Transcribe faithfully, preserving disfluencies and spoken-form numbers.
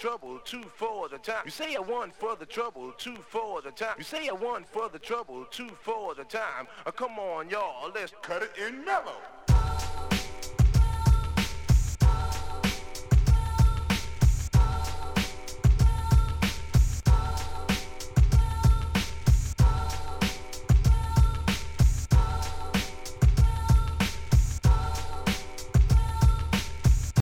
trouble, two for the time. You say a one for the trouble, two for the time. You say a one for the trouble, two for the time. Uh, come on, y'all, let's cut it in mellow.